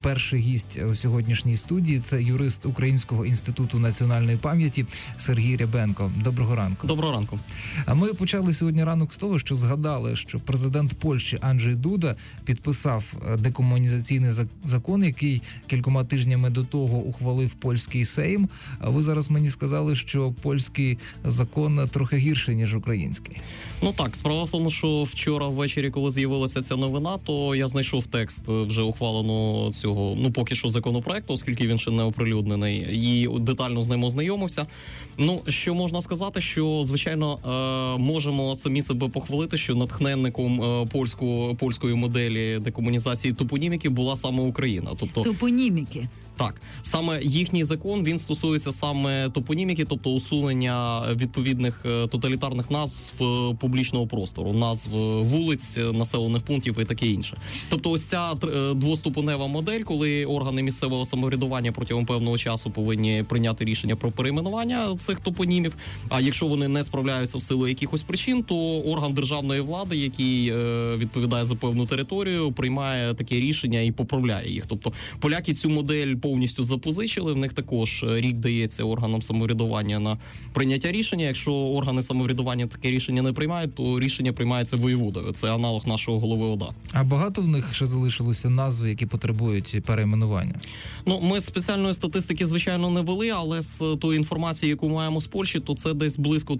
перший гість у сьогоднішній студії. Це юрист Українського інституту національної пам'яті Сергій Рябенко. Доброго ранку. Доброго ранку. А ми почали сьогодні ранок з того, що згадали, що президент Польщі Анджей Дуда підписав декомунізаційний закон, який кількома тижнями до того ухвалив польський Сейм. А ви зараз мені сказали, що польський закон трохи гірший, ніж український. Ну так, справа в тому, що вчора ввечері, коли з'явилася ця новина, то я знайшов текст вже ухваленого цього, поки що законопроекту, оскільки він ще не оприлюднений, і детально з ним ознайомився. Що можна сказати, що, звичайно, можемо самі себе похвалити, що натхненником польської моделі декомунізації топоніміки була саме Україна. Тобто топоніміки. Так, саме їхній закон, він стосується саме топоніміки, тобто усунення відповідних тоталітарних назв публічного простору, назв вулиць, населених пунктів і таке інше. Тобто ось ця двоступенева модель, коли органи місцевого самоврядування протягом певного часу повинні прийняти рішення про перейменування цих топонімів, а якщо вони не справляються в силу якихось причин, то орган державної влади, який відповідає за певну територію, приймає таке рішення і поправляє їх. Тобто поляки цю модель повністю запозичили, в них також рік дається органам самоврядування на прийняття рішення. Якщо органи самоврядування таке рішення не приймають, то рішення приймається воєводою. Це аналог нашого голови ОДА. А багато в них ще залишилося назв, які потребують перейменування? Ми спеціальної статистики, звичайно, не вели, але з тої інформації, яку маємо з Польщі, то це десь близько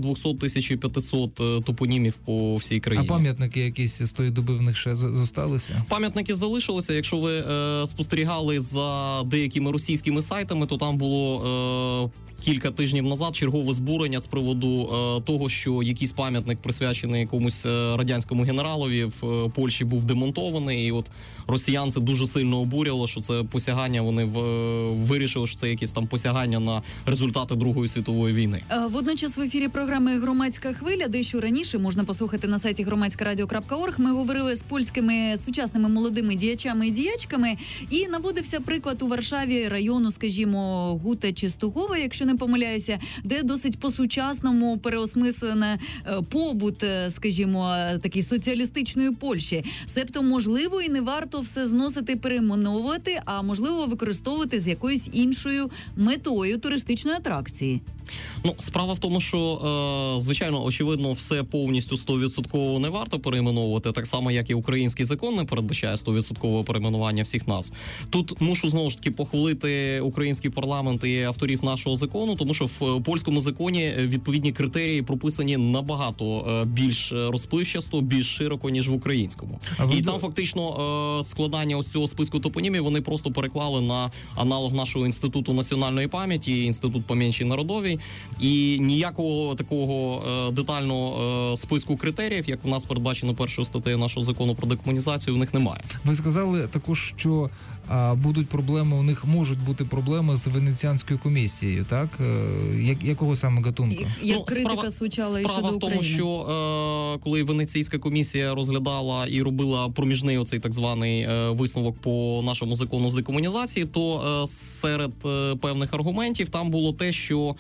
1200-1500 топонімів по всій країні. А пам'ятники якісь з тої доби в них ще зосталися? Пам'ятники залишилися. Якщо ви спостерігали за деякими російськими сайтами, то там було кілька тижнів назад чергове збурення з приводу того, що якийсь пам'ятник, присвячений якомусь радянському генералові, в Польщі був демонтований, і от росіян це дуже сильно обурювало, що це посягання, вони вирішили, що це якісь там посягання на результати Другої світової війни. Водночас в ефірі програми «Громадська хвиля», дещо раніше, можна послухати на сайті громадськарадіо.орг, ми говорили з польськими сучасними молодими діячами і діячками, і наводився приклад у Варшаві району, скажімо, Гута чи Стугова, якщо не помиляюся, де досить по-сучасному переосмислене побут, скажімо, такий соціалістичної Польщі. Себто, можливо, і не варто все зносити, перейменовувати, а можливо, використовувати з якоюсь іншою метою туристичної атракції. Справа в тому, що, звичайно, очевидно, все повністю 100% не варто перейменовувати, так само, як і український закон не передбачає 100% перейменування всіх назв. Тут мушу, знову ж таки, похвалити український парламент і авторів нашого закону, тому що в польському законі відповідні критерії прописані набагато більш розпливчасто, більш широко, ніж в українському. І там фактично складання ось цього списку топонімів вони просто переклали на аналог нашого інституту національної пам'яті, інститут пам'яті народовій, і ніякого такого детального списку критеріїв, як в нас передбачено першою статтею нашого закону про декомунізацію, в них немає. Ви сказали також, що будуть проблеми, у них можуть бути проблеми з Венеціанською комісією, так? Якого саме гатунку? Як критика звучала і щодо України? Справа в тому, що коли Венеційська комісія розглядала і робила проміжний оцей так званий висновок по нашому закону з декомунізації, то серед певних аргументів там було те, що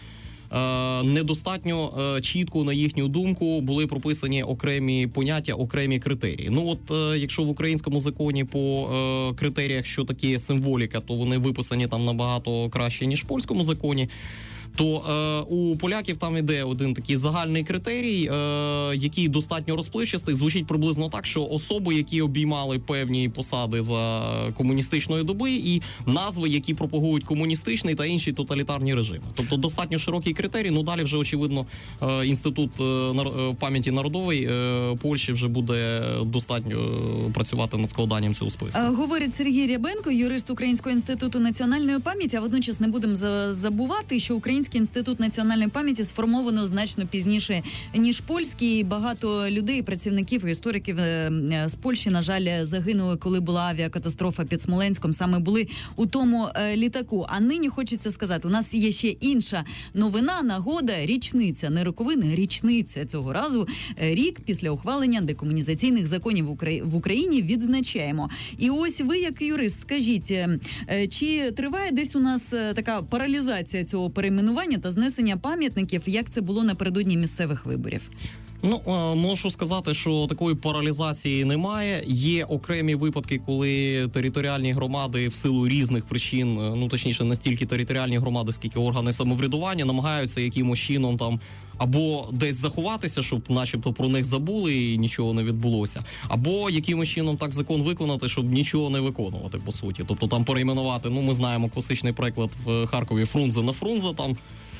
недостатньо чітко, на їхню думку, були прописані окремі поняття, окремі критерії. Якщо в українському законі по критеріях, що таке символіка, то вони виписані там набагато краще, ніж в польському законі, то у поляків там іде один такий загальний критерій, який достатньо розпливчастий, звучить приблизно так, що особи, які обіймали певні посади за комуністичної доби, і назви, які пропагують комуністичний та інші тоталітарні режими. Тобто достатньо широкий критерій, далі вже, очевидно, Інститут пам'яті народової Польщі вже буде достатньо працювати над складанням цього списку. Говорить Сергій Рябенко, юрист Українського інституту національної пам'яті, а водночас не будемо забувати, що Український інститут національної пам'яті сформовано значно пізніше, ніж польський. Багато людей, працівників, істориків з Польщі, на жаль, загинули, коли була авіакатастрофа під Смоленськом, саме були у тому літаку. А нині хочеться сказати, у нас є ще інша новина, нагода, річниця, не роковина, річниця цього разу. Рік після ухвалення декомунізаційних законів в Україні відзначаємо. І ось ви, як юрист, скажіть, чи триває десь у нас така паралізація цього перейменування та знесення пам'ятників, як це було напередодні місцевих виборів? Ну, можу сказати, що такої паралізації немає. Є окремі випадки, коли територіальні громади в силу різних причин, ну точніше, не стільки територіальні громади, скільки органи самоврядування, намагаються якимось чином там або десь заховатися, щоб начебто про них забули і нічого не відбулося, або якимось чином так закон виконати, щоб нічого не виконувати, по суті. Тобто там перейменувати, ну ми знаємо класичний приклад в Харкові Фрунзе на Фрунзе там,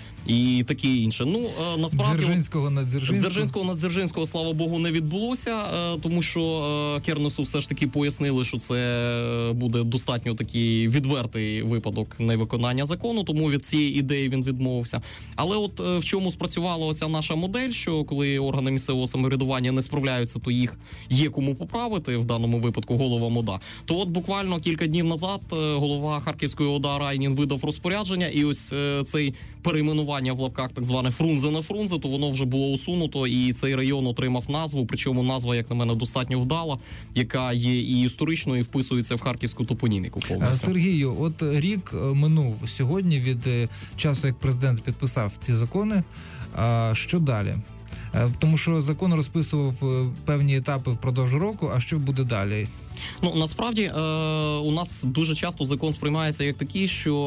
і таке інше. Ну, насправді... Дзержинського на Дзержинського. Дзержинського на Дзержинського, слава Богу, не відбулося, тому що Кернесу все ж таки пояснили, що це буде достатньо такий відвертий випадок невиконання закону, тому від цієї ідеї він відмовився. Але от в чому спрацювала оця наша модель, що коли органи місцевого самоврядування не справляються, то їх є кому поправити, в даному випадку головам ОДА, то от буквально кілька днів назад голова Харківської ОДА Райнін видав розпорядження, і ось цей перейменування в лапках так зване Фрунзе на Фрунзе, то воно вже було усунуто, і цей район отримав назву, причому назва, як на мене, достатньо вдала, яка є і історичною, і вписується в харківську топоніміку повністю. Сергію, от рік минув сьогодні від часу, як президент підписав ці закони. Що далі? Тому що закон розписував певні етапи впродовж року, а що буде далі? Ну, насправді, у нас дуже часто закон сприймається як такий,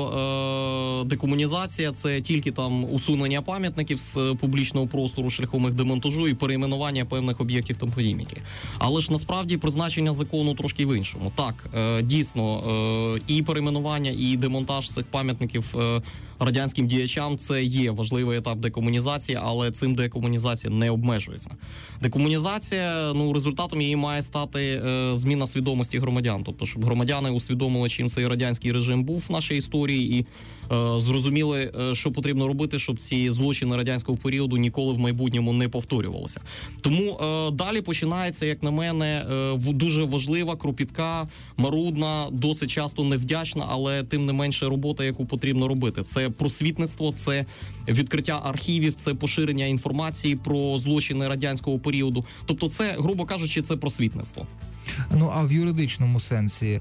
що декомунізація – це тільки там усунення пам'ятників з публічного простору шляхом їх демонтажу і перейменування певних об'єктів топоніміки. Але ж насправді призначення закону трошки в іншому. Так, дійсно, і перейменування, і демонтаж цих пам'ятників радянським діячам – це є важливий етап декомунізації, але цим декомунізація не обмежується. Декомунізація, ну, результатом її має стати зміна свідомості громадян. Тобто, щоб громадяни усвідомили, чим цей радянський режим був в нашій історії, і зрозуміли, що потрібно робити, щоб ці злочини радянського періоду ніколи в майбутньому не повторювалися. Тому далі починається, як на мене, дуже важлива, кропітка, марудна, досить часто невдячна, але тим не менше робота, яку потрібно робити. Це просвітництво, це відкриття архівів, це поширення інформації про злочини радянського періоду. Тобто це, грубо кажучи, це просвітництво. Ну, а в юридичному сенсі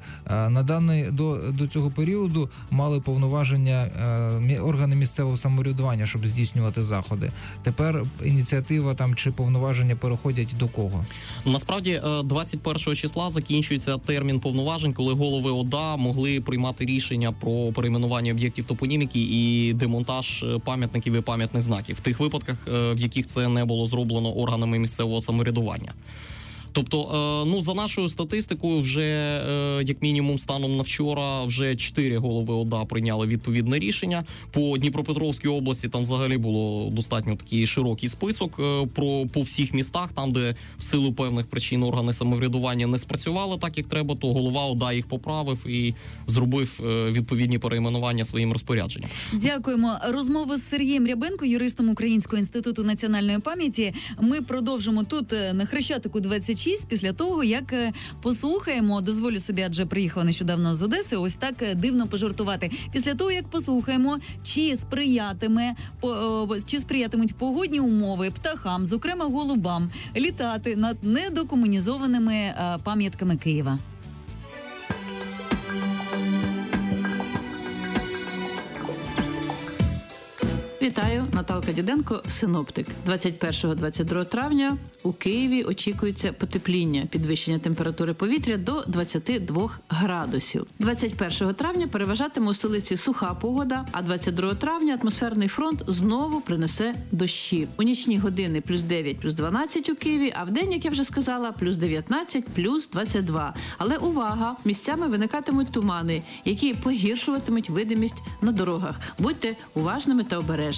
до цього періоду мали повноваження органи місцевого самоврядування, щоб здійснювати заходи. Тепер ініціатива там чи повноваження переходять до кого? Насправді 21 числа закінчується термін повноважень, коли голови ОДА могли приймати рішення про перейменування об'єктів топоніміки і демонтаж пам'ятників і пам'ятних знаків в тих випадках, в яких це не було зроблено органами місцевого самоврядування. Тобто, ну, за нашою статистикою, вже як мінімум станом на вчора вже 4 голови ОДА прийняли відповідне рішення. По Дніпропетровській області там взагалі було достатньо такий широкий список по всіх містах, там, де в силу певних причин органи самоврядування не спрацювали так, як треба, то голова ОДА їх поправив і зробив відповідні перейменування своїм розпорядженням. Дякуємо. Розмову з Сергієм Рябенко, юристом Українського інституту національної пам'яті. Ми продовжимо тут на Хрещатику 26, після того, як послухаємо, дозволю собі, адже приїхала нещодавно з Одеси, ось так дивно пожартувати. Після того, як послухаємо, чи сприятимуть погодні умови птахам, зокрема голубам, літати над недокомунізованими пам'ятками Києва. Вітаю, Наталка Діденко, синоптик. 21-22 травня у Києві очікується потепління, підвищення температури повітря до 22 градусів. 21 травня переважатиме у столиці суха погода, а 22 травня атмосферний фронт знову принесе дощі. У нічні години плюс 9, плюс 12 у Києві, а в день, як я вже сказала, плюс 19, плюс 22. Але увага! Місцями виникатимуть тумани, які погіршуватимуть видимість на дорогах. Будьте уважними та обережними.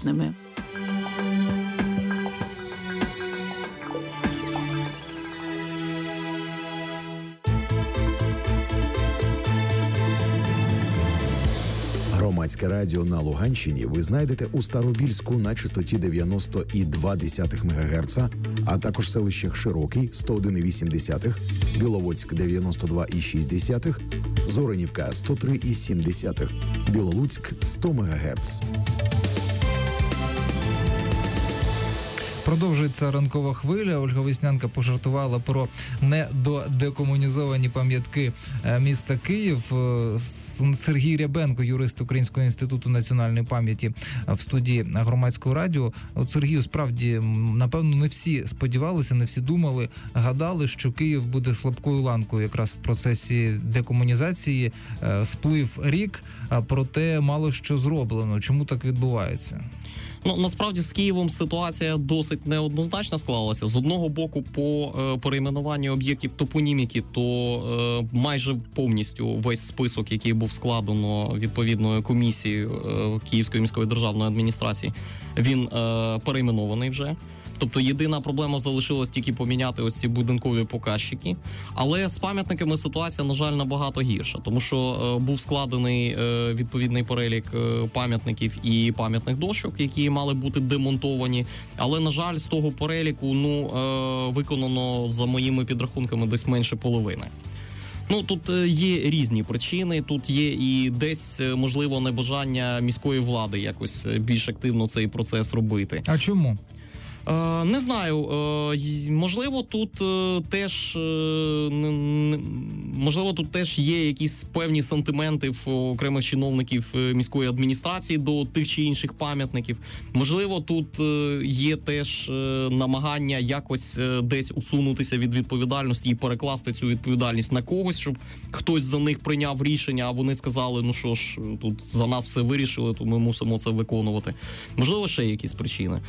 Громадське радіо на Луганщині ви знайдете у Старобільську на частоті 90,2 МГц, а також в селищах Широкий 101,8, Біловодськ 92,6, Зоринівка 103,7, Білолуцьк 100 МГц. Продовжується ранкова хвиля. Ольга Веснянка пожартувала про недодекомунізовані пам'ятки міста Київ. Сергій Рябенко, юрист Українського інституту національної пам'яті, в студії Громадського радіо. От, Сергію, справді, напевно, не всі сподівалися, не всі думали, гадали, що Київ буде слабкою ланкою якраз в процесі декомунізації. Сплив рік, проте мало що зроблено. Чому так відбувається? Ну, насправді, з Києвом ситуація досить неоднозначно склалася. З одного боку, по перейменуванню об'єктів топоніміки, то майже повністю весь список, який був складено відповідною комісією Київської міської державної адміністрації, він перейменований вже. Тобто єдина проблема залишилась тільки поміняти ось ці будинкові показчики. Але з пам'ятниками ситуація, на жаль, набагато гірша. Тому що був складений відповідний перелік пам'ятників і пам'ятних дощок, які мали бути демонтовані. Але, на жаль, з того переліку виконано, за моїми підрахунками, десь менше половини. Ну, тут є різні причини, тут є і десь, можливо, небажання міської влади якось більш активно цей процес робити. А чому? Не знаю, можливо, тут теж є якісь певні сантименти в окремих чиновників міської адміністрації до тих чи інших пам'ятників. Можливо, тут є теж намагання якось десь усунутися від відповідальності і перекласти цю відповідальність на когось, щоб хтось за них прийняв рішення, а вони сказали, ну що ж, тут за нас все вирішили, то ми мусимо це виконувати. Можливо, ще якісь причини.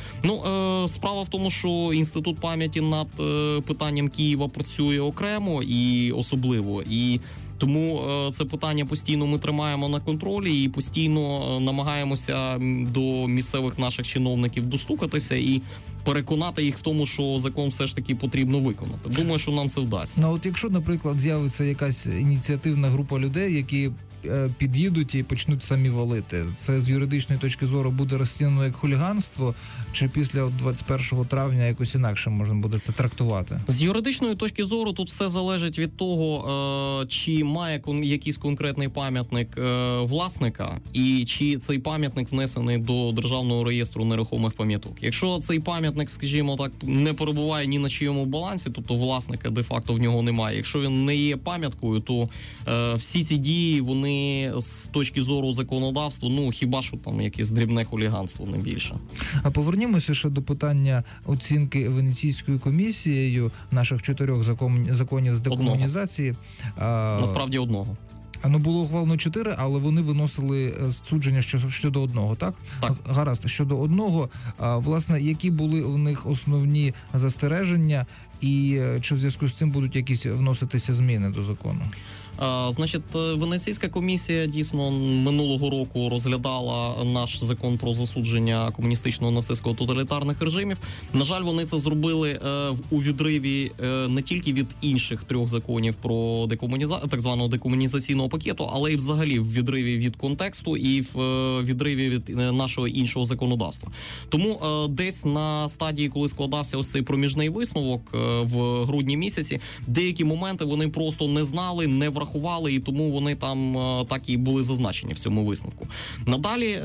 Справа в тому, що Інститут пам'яті над питанням Києва працює окремо і особливо, і тому це питання постійно ми тримаємо на контролі і постійно намагаємося до місцевих наших чиновників достукатися і переконати їх в тому, що закон все ж таки потрібно виконати. Думаю, що нам це вдасться. Ну, от якщо, наприклад, з'явиться якась ініціативна група людей, які під'їдуть і почнуть самі валити, це з юридичної точки зору буде розцінено як хуліганство, чи після 21 травня якось інакше можна буде це трактувати? З юридичної точки зору тут все залежить від того, чи має якийсь конкретний пам'ятник власника, і чи цей пам'ятник внесений до Державного реєстру нерухомих пам'яток. Якщо цей пам'ятник, скажімо так, не перебуває ні на чиєму балансі, тобто власника де-факто в нього немає. Якщо він не є пам'яткою, то всі ці дії, вони з точки зору законодавства, хіба що там якесь дрібне хуліганство, не більше. А повернімося ще до питання оцінки Венеційською комісією наших 4 законів з декомунізації. Насправді одного. Було ухвалено 4, але вони виносили судження щодо одного, так? Так. Гаразд, щодо одного, власне, які були у них основні застереження і чи в зв'язку з цим будуть якісь вноситися зміни до закону? Значить, Венеційська комісія дійсно минулого року розглядала наш закон про засудження комуністичного нацистського тоталітарних режимів. На жаль, вони це зробили у відриві не тільки від інших 3 законів про так званого декомунізаційного пакету, але й взагалі в відриві від контексту і в відриві від нашого іншого законодавства. Тому десь на стадії, коли складався ось цей проміжний висновок в грудні місяці, деякі моменти вони просто не знали, не врахували, і тому вони там так і були зазначені в цьому висновку. Надалі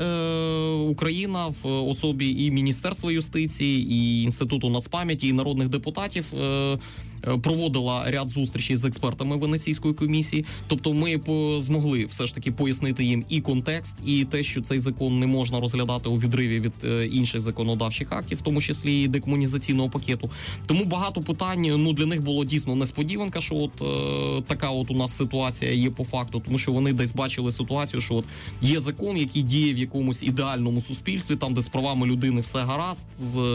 Україна в особі і Міністерства юстиції, і Інституту нацпам'яті, і народних депутатів проводила ряд зустрічей з експертами Венеційської комісії. Тобто ми змогли все ж таки пояснити їм і контекст, і те, що цей закон не можна розглядати у відриві від інших законодавчих актів, в тому числі і декомунізаційного пакету. Тому багато питань, для них було дійсно несподіванка, що така у нас ситуація є по факту, тому що вони десь бачили ситуацію, що є закон, який діє в якомусь ідеальному суспільстві, там, де з правами людини все гаразд,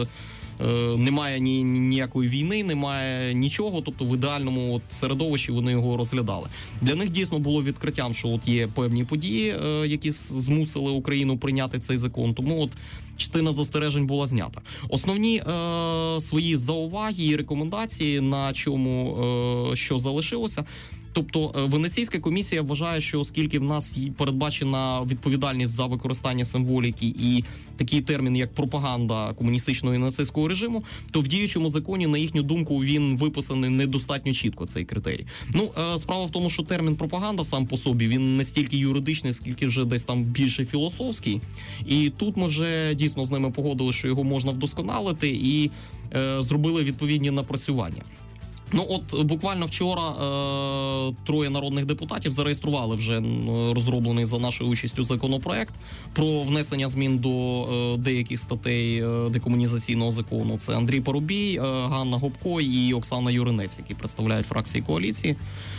немає ніякої війни, немає нічого, тобто в ідеальному середовищі вони його розглядали. Для них дійсно було відкриттям, що є певні події, які змусили Україну прийняти цей закон, тому частина застережень була знята. Основні свої зауваги і рекомендації, на чому що залишилося, Тобто Венеційська комісія вважає, що оскільки в нас передбачена відповідальність за використання символіки і такий термін, як пропаганда комуністичного і нацистського режиму, то в діючому законі, на їхню думку, він виписаний недостатньо чітко, цей критерій. Справа в тому, що термін пропаганда сам по собі, він не стільки юридичний, скільки вже десь там більше філософський. І тут ми вже дійсно з ними погодили, що його можна вдосконалити і зробили відповідні напрацювання. Буквально вчора троє народних депутатів зареєстрували вже розроблений за нашою участю законопроект про внесення змін до деяких статей декомунізаційного закону. Це Андрій Парубій, Ганна Гопко і Оксана Юринець, які представляють фракції коаліції.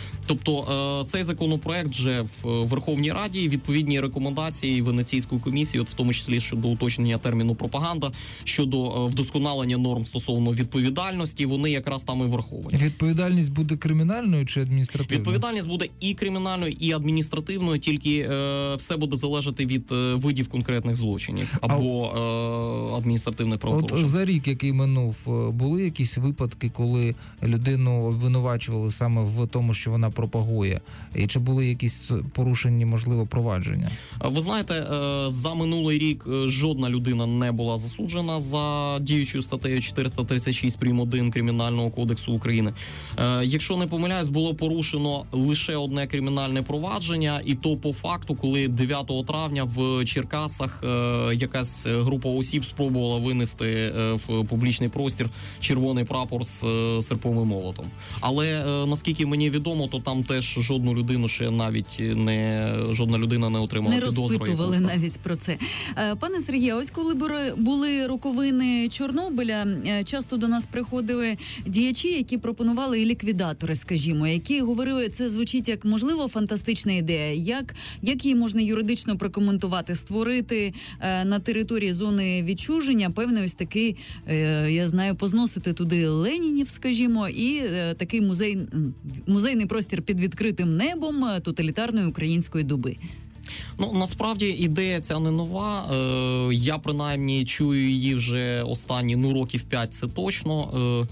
Тобто цей законопроект вже в Верховній Раді, відповідні рекомендації Венеційської комісії, в тому числі щодо уточнення терміну пропаганда, щодо вдосконалення норм стосовно відповідальності, вони якраз там і враховані. Відповідальність буде кримінальною чи адміністративною? Відповідальність буде і кримінальною, і адміністративною, тільки все буде залежати від видів конкретних злочинів або адміністративних правопорушень. От за рік, який минув, були якісь випадки, коли людину обвинувачували саме в тому, що вона пропагує? І чи були якісь порушені, можливо, провадження? Ви знаєте, за минулий рік жодна людина не була засуджена за діючою статтею 436 прим. 1 Кримінального кодексу України. Якщо не помиляюсь, було порушено лише одне кримінальне провадження, і то по факту, коли 9 травня в Черкасах якась група осіб спробувала винести в публічний простір червоний прапор з серпом і молотом. Але наскільки мені відомо, то там теж жодну людину ще навіть жодна людина не отримала підозру. Не розпитували навіть про це. Пане Сергію, ось коли були роковини Чорнобиля, часто до нас приходили діячі, які пропонували і ліквідатори, скажімо, які говорили, це звучить як, можливо, фантастична ідея. Як її можна юридично прокоментувати? Створити на території зони відчуження певний ось такий, я знаю, позносити туди Ленінів, скажімо, і такий музейний простір під відкритим небом тоталітарної української доби. Насправді ідея ця не нова. Я принаймні чую її вже останні років 5, це точно.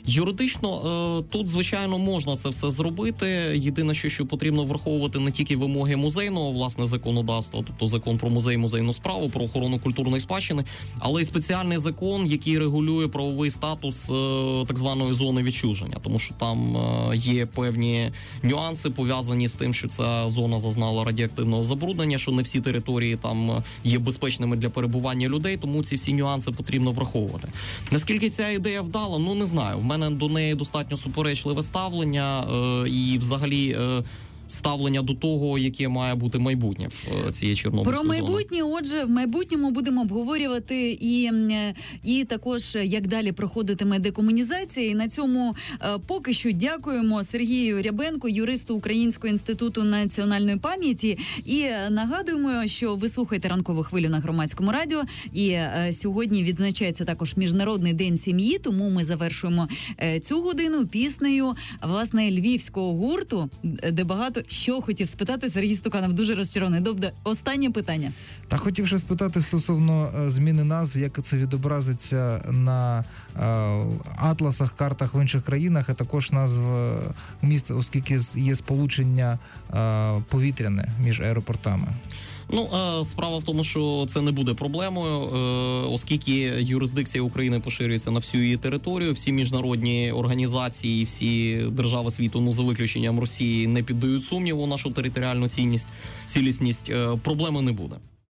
Юридично тут, звичайно, можна це все зробити. Єдине, що потрібно враховувати не тільки вимоги музейного, власне, законодавства, тобто закон про музей, музейну справу, про охорону культурної спадщини, але й спеціальний закон, який регулює правовий статус так званої зони відчуження, тому що там є певні нюанси, пов'язані з тим, що ця зона зазнала радіоактивного забруднення, що не всі території там є безпечними для перебування людей, тому ці всі нюанси потрібно враховувати. Наскільки ця ідея вдала, не знаю. В мене до неї достатньо суперечливе ставлення і взагалі ставлення до того, яке має бути майбутнє в цієї Чорнобильської зони. Про майбутнє, отже, в майбутньому будемо обговорювати і також, як далі проходитиме декомунізація. І на цьому поки що дякуємо Сергію Рябенку, юристу Українського інституту національної пам'яті. І нагадуємо, що ви слухаєте «Ранкову хвилю» на Громадському радіо. І сьогодні відзначається також Міжнародний день сім'ї, тому ми завершуємо цю годину піснею, власне, львівського гурту, де багато що хотів спитати Сергій Стуканов. Дуже розчарований. Добре, останнє питання. Та хотів ще спитати стосовно зміни назв, як це відобразиться на атласах, картах в інших країнах, а також назв міст, оскільки є сполучення повітряне між аеропортами. Справа в тому, що це не буде проблемою, оскільки юрисдикція України поширюється на всю її територію, всі міжнародні організації, всі держави світу, за виключенням Росії, не піддають сумніву нашу територіальну цілісність, проблеми не буде.